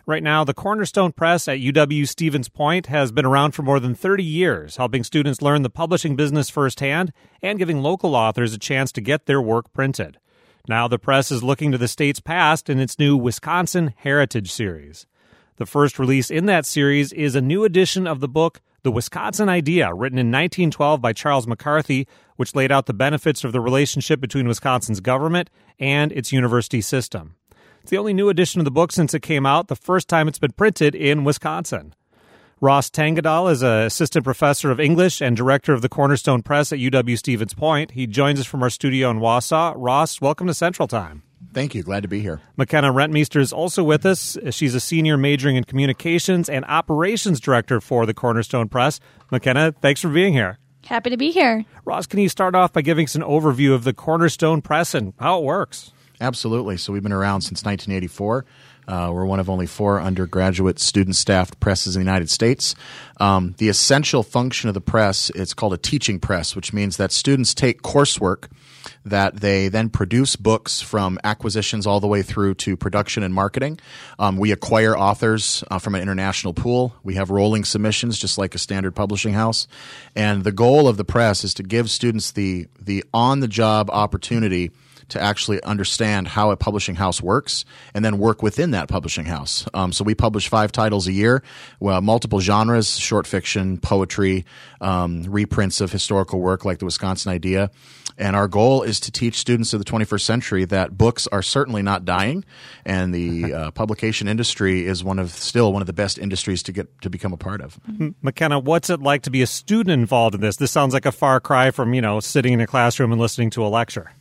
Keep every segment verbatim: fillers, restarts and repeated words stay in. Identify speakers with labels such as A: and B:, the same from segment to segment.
A: Right now, the Cornerstone Press at U W-Stevens Point has been around for more than thirty years, helping students learn the publishing business firsthand and giving local authors a chance to get their work printed. Now the press is looking to the state's past in its new Wisconsin Heritage series. The first release in that series is a new edition of the book The Wisconsin Idea, written in nineteen twelve by Charles McCarthy, which laid out the benefits of the relationship between Wisconsin's government and its university system. It's the only new edition of the book since it came out, the first time it's been printed in Wisconsin. Ross Tangadal is an assistant professor of English and director of the Cornerstone Press at U W-Stevens Point. He joins us from our studio in Wausau. Ross, welcome to Central Time.
B: Thank you. Glad to be here.
A: McKenna Rentmeester is also with us. She's a senior majoring in communications and operations director for the Cornerstone Press. McKenna, thanks for being here.
C: Happy to be here.
A: Ross, can you start off by giving us an overview of the Cornerstone Press and how it works?
B: Absolutely. So we've been around since nineteen eighty-four. Uh, we're one of only four undergraduate student-staffed presses in the United States. Um, the essential function of the press, it's called a teaching press, which means that students take coursework that they then produce books from acquisitions all the way through to production and marketing. Um, we acquire authors uh, from an international pool. We have rolling submissions, just like a standard publishing house. And the goal of the press is to give students the the on-the-job opportunity to actually understand how a publishing house works and then work within that publishing house. Um, so we publish five titles a year, well, multiple genres, short fiction, poetry, um, reprints of historical work like the Wisconsin Idea. And our goal is to teach students of the twenty-first century that books are certainly not dying, and the uh, publication industry is one of still one of the best industries to get to become a part of.
A: McKenna, what's it like to be a student involved in this? This sounds like a far cry from, you know, sitting in a classroom and listening to a lecture.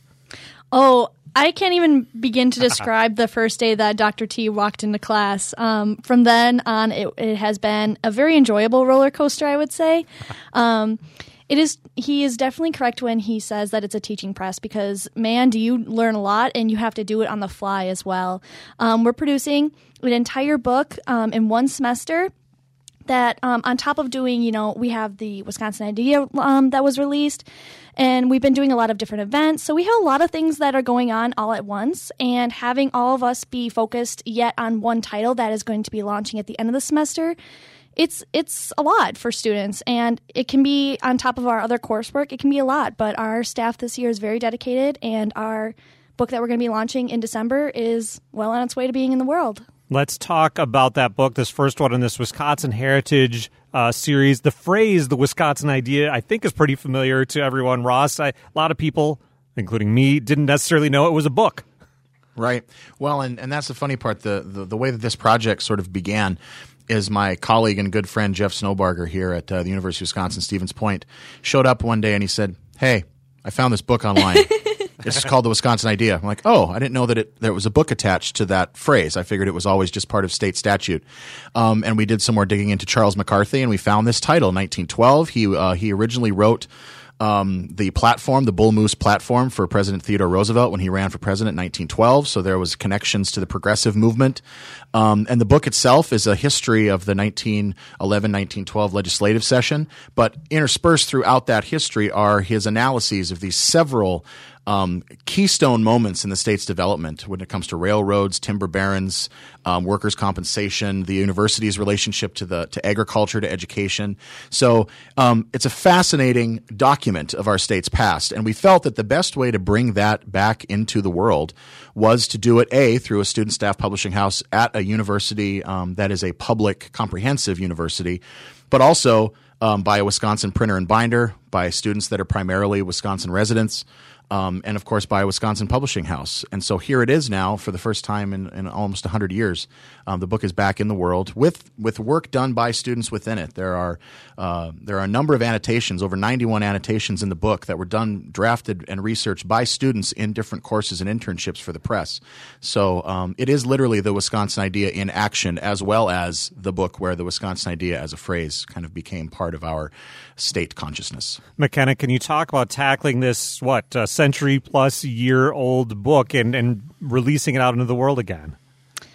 C: Oh, I can't even begin to describe the first day that Doctor T walked into class. Um, from then on, it, it has been a very enjoyable roller coaster, I would say. Um, it is. He is definitely correct when he says that it's a teaching press because, man, do you learn a lot, and you have to do it on the fly as well. Um, we're producing an entire book um, in one semester. That um, on top of doing, you know, we have the Wisconsin Idea um, that was released, and we've been doing a lot of different events. So we have a lot of things that are going on all at once, and having all of us be focused yet on one title that is going to be launching at the end of the semester, it's it's a lot for students, and it can be on top of our other coursework. It can be a lot, but our staff this year is very dedicated, and our book that we're going to be launching in December is well on its way to being in the world.
A: Let's talk about that book, this first one in this Wisconsin Heritage uh, series. The phrase, the Wisconsin Idea, I think is pretty familiar to everyone. Ross, I, a lot of people, including me, didn't necessarily know it was a book.
B: Right. Well, and, and that's the funny part. The, the, the way that this project sort of began is my colleague and good friend Jeff Snowbarger here at uh, the University of Wisconsin-Stevens Point showed up one day and he said, "Hey, I found this book online. This is called The Wisconsin Idea." I'm like, oh, I didn't know that it there was a book attached to that phrase. I figured it was always just part of state statute. Um, and we did some more digging into Charles McCarthy, and we found this title, nineteen twelve. He uh, he originally wrote um, the platform, the Bull Moose platform for President Theodore Roosevelt when he ran for president in nineteen twelve. So there was connections to the progressive movement. Um, and the book itself is a history of the nineteen eleven nineteen twelve legislative session. But interspersed throughout that history are his analyses of these several Um, keystone moments in the state's development when it comes to railroads, timber barons, um, workers' compensation, the university's relationship to the to agriculture, to education. So um, it's a fascinating document of our state's past, and we felt that the best way to bring that back into the world was to do it, A, through a student staff publishing house at a university um, that is a public, comprehensive university, but also um, by a Wisconsin printer and binder, by students that are primarily Wisconsin residents, Um, and, of course, by a Wisconsin publishing house. And so here it is now for the first time in, in almost one hundred years. Um, the book is back in the world with with work done by students within it. There are uh, there are a number of annotations, over ninety-one annotations in the book that were done, drafted, and researched by students in different courses and internships for the press. So um, it is literally the Wisconsin Idea in action, as well as the book where the Wisconsin Idea as a phrase kind of became part of our state consciousness.
A: McKenna, can you talk about tackling this, what, uh, century-plus-year-old book and, and releasing it out into the world again?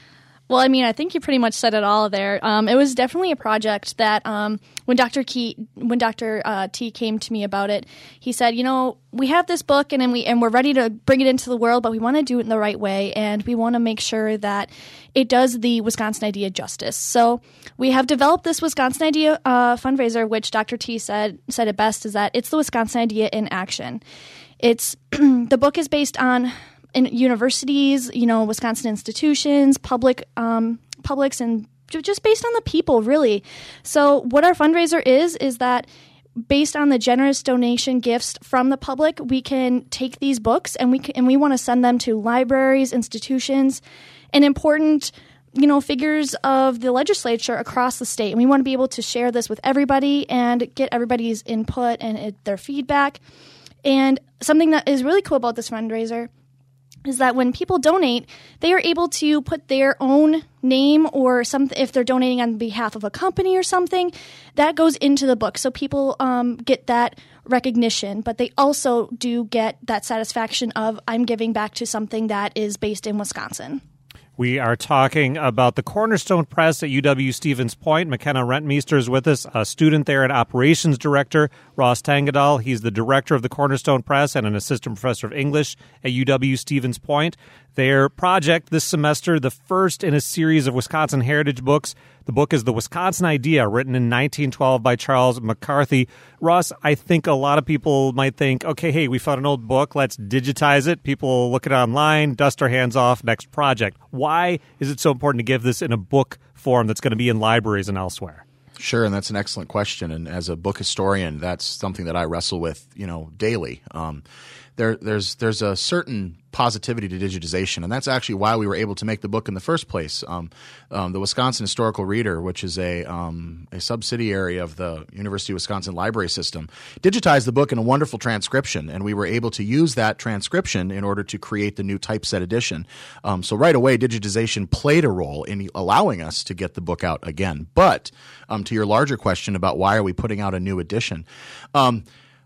C: Well, I mean, I think you pretty much said it all there. Um, it was definitely a project that um, when Doctor Key, when Doctor Uh, T came to me about it, he said, you know, we have this book and, and we and we're ready to bring it into the world, but we want to do it in the right way, and we want to make sure that it does the Wisconsin Idea justice. So we have developed this Wisconsin Idea uh, fundraiser, which Doctor T said said it best, is that it's the Wisconsin Idea in action. It's the book is based on in universities, you know, Wisconsin institutions, public um, publics, and just based on the people, really. So what our fundraiser is, is that based on the generous donation gifts from the public, we can take these books and we can, and we want to send them to libraries, institutions, and important, you know, figures of the legislature across the state. And we want to be able to share this with everybody and get everybody's input and it, their feedback. And something that is really cool about this fundraiser is that when people donate, they are able to put their own name or something, if they're donating on behalf of a company or something, that goes into the book. So people um, get that recognition, but they also do get that satisfaction of, I'm giving back to something that is based in Wisconsin.
A: We are talking about the Cornerstone Press at U W-Stevens Point. McKenna Rentmeester is with us, a student there and operations director. Ross Tangadal, he's the director of the Cornerstone Press and an assistant professor of English at U W-Stevens Point. Their project this semester, the first in a series of Wisconsin heritage books. The book is The Wisconsin Idea, written in nineteen twelve by Charles McCarthy. Ross, I think a lot of people might think, okay, hey, we found an old book, let's digitize it. People look at it online, dust our hands off, next project. Why is it so important to give this in a book form that's going to be in libraries and elsewhere?
B: Sure, and that's an excellent question. And as a book historian, that's something that I wrestle with, you know, daily. Um, there, there's there's a certain positivity to digitization, and that's actually why we were able to make the book in the first place. Um, um, the Wisconsin Historical Reader, which is a um, a subsidiary of the University of Wisconsin Library System, digitized the book in a wonderful transcription, and we were able to use that transcription in order to create the new typeset edition. Um, so right away, digitization played a role in allowing us to get the book out again. But um, to your larger question about why are we putting out a new edition, um,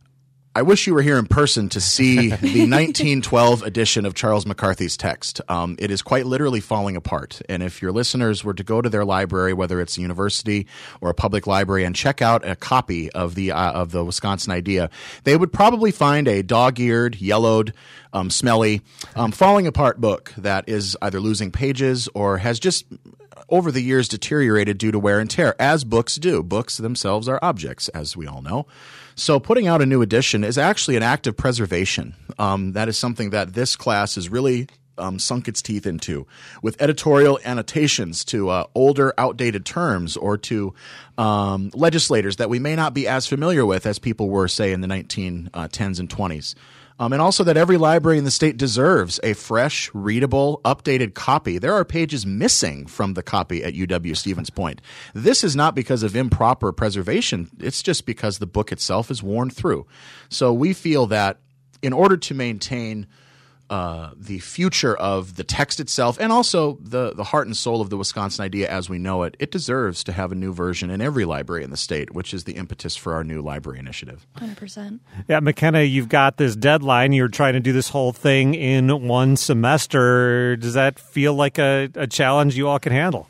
B: I wish you were here in person to see the nineteen twelve edition of Charles McCarthy's text. Um, it is quite literally falling apart. And if your listeners were to go to their library, whether it's a university or a public library, and check out a copy of the uh, of the Wisconsin Idea, they would probably find a dog-eared, yellowed, um, smelly, um, falling apart book that is either losing pages or has just over the years deteriorated due to wear and tear, as books do. Books themselves are objects, as we all know. So putting out a new edition is actually an act of preservation. Um, that is something that this class has really um, sunk its teeth into, with editorial annotations to uh, older, outdated terms or to um, legislators that we may not be as familiar with as people were, say, in the nineteen tens and twenties. Um, and also that every library in the state deserves a fresh, readable, updated copy. There are pages missing from the copy at U W-Stevens Point. This is not because of improper preservation. It's just because the book itself is worn through. So we feel that in order to maintain uh, the future of the text itself and also the, the heart and soul of the Wisconsin Idea as we know it, it deserves to have a new version in every library in the state, which is the impetus for our new library initiative.
C: one hundred percent.
A: Yeah, McKenna, you've got this deadline. You're trying to do this whole thing in one semester. Does that feel like a, a challenge you all can handle?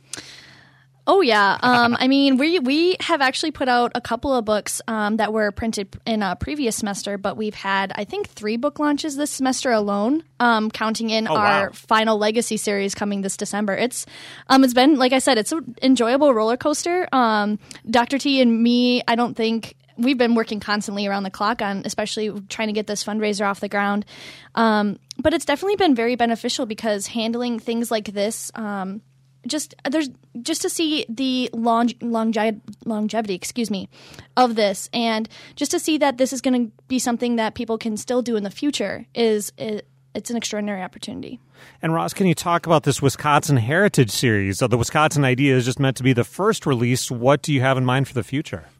C: Oh, yeah. Um, I mean, we we have actually put out a couple of books um, that were printed in a previous semester, but we've had, I think, three book launches this semester alone, um, counting in
A: oh,
C: our
A: wow.
C: final Legacy series coming this December. It's um, It's been, like I said, it's an enjoyable roller coaster. Um, Doctor T and me, I don't think... We've been working constantly around the clock on especially trying to get this fundraiser off the ground. Um, but it's definitely been very beneficial because handling things like this, um, just there's just to see the long, longe- longevity, excuse me, of this, and just to see that this is going to be something that people can still do in the future is it, it's an extraordinary opportunity.
A: And Ross, can you talk about this Wisconsin Heritage Series? So the Wisconsin Idea is just meant to be the first release. What do you have in mind for the future?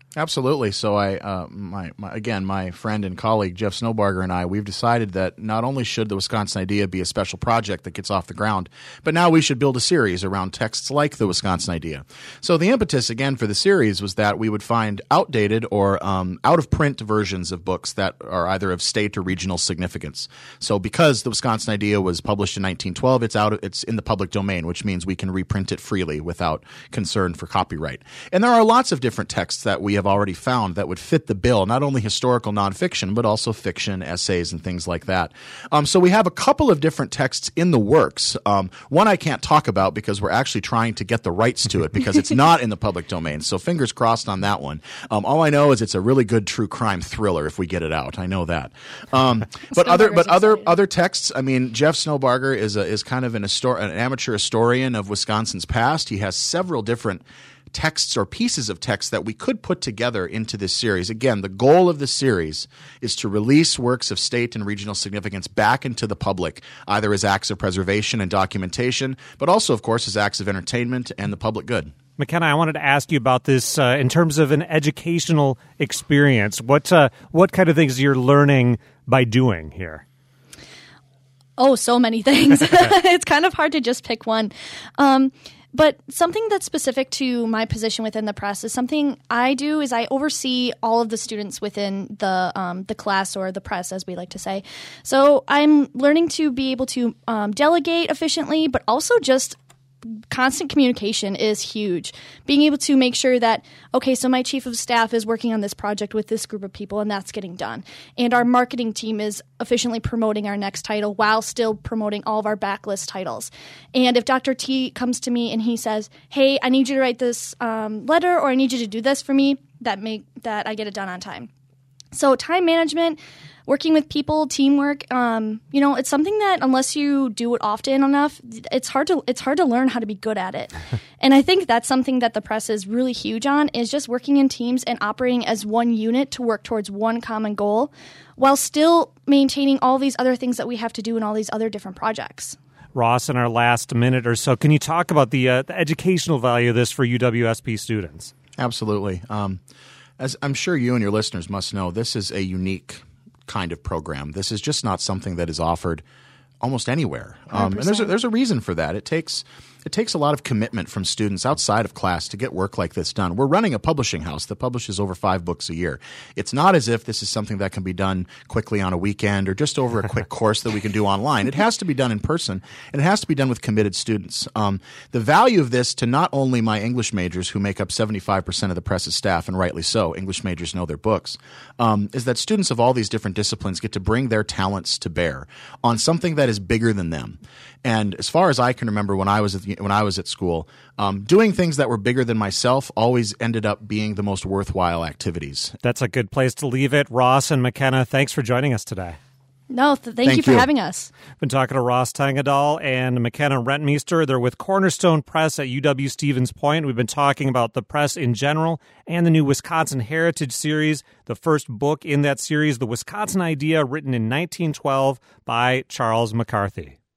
B: Absolutely. So I, uh, my, my, again, my friend and colleague Jeff Snowbarger and I, we've decided that not only should the Wisconsin Idea be a special project that gets off the ground, but now we should build a series around texts like the Wisconsin Idea. So the impetus, again, for the series was that we would find outdated or um, out-of-print versions of books that are either of state or regional significance. So because the Wisconsin Idea was published in nineteen twelve, it's out, it's in the public domain, which means we can reprint it freely without concern for copyright. And there are lots of different texts that we have already found that would fit the bill, not only historical nonfiction, but also fiction, essays, and things like that. Um, so we have a couple of different texts in the works. Um, one I can't talk about because we're actually trying to get the rights to it because it's not in the public domain. So fingers crossed on that one. Um, all I know is it's a really good true crime thriller if we get it out. I know that. Um, but other, but other, other texts. I mean, Jeff Snowbarger is a, is kind of an, histor- an amateur historian of Wisconsin's past. He has several different texts or pieces of text that we could put together into this series. Again, the goal of this series is to release works of state and regional significance back into the public, either as acts of preservation and documentation, but also, of course, as acts of entertainment and the public good.
A: McKenna, I wanted to ask you about this uh, in terms of an educational experience. What uh, what kind of things you're learning by doing here?
C: Oh, so many things. It's kind of hard to just pick one. Um, But something that's specific to my position within the press is something I do is I oversee all of the students within the um, the class or the press, as we like to say. So I'm learning to be able to um, delegate efficiently, but also just constant communication is huge. Being able to make sure that, okay, so my chief of staff is working on this project with this group of people and that's getting done. And our marketing team is efficiently promoting our next title while still promoting all of our backlist titles. And if Doctor T comes to me and he says, hey, I need you to write this um, letter or I need you to do this for me, that make that I get it done on time. So time management, working with people, teamwork, um, you know, it's something that unless you do it often enough, it's hard to it's hard to learn how to be good at it. And I think that's something that the press is really huge on, is just working in teams and operating as one unit to work towards one common goal while still maintaining all these other things that we have to do in all these other different projects.
A: Ross, in our last minute or so, can you talk about the, uh, the educational value of this for U W S P students?
B: Absolutely. Um, as I'm sure you and your listeners must know, this is a unique kind of program. This is just not something that is offered almost anywhere. Um, and there's a, there's a reason for that. It takes it takes a lot of commitment from students outside of class to get work like this done. We're running a publishing house that publishes over five books a year. It's not as if this is something that can be done quickly on a weekend or just over a quick course that we can do online. It has to be done in person, and it has to be done with committed students. Um, the value of this to not only my English majors, who make up seventy-five percent of the press's staff, and rightly so, English majors know their books, um, is that students of all these different disciplines get to bring their talents to bear on something that is bigger than them. And as far as I can remember, when I was at the, when I was at school, um, doing things that were bigger than myself always ended up being the most worthwhile activities.
A: That's a good place to leave it. Ross and McKenna, thanks for joining us today.
C: No, th- thank,
B: Thank
C: you for
B: you.
C: having us.
A: Been talking to Ross Tangadal and McKenna Rentmeester. They're with Cornerstone Press at U W Stevens Point. We've been talking about the press in general and the new Wisconsin Heritage series, the first book in that series, The Wisconsin Idea, written in nineteen twelve by Charles McCarthy.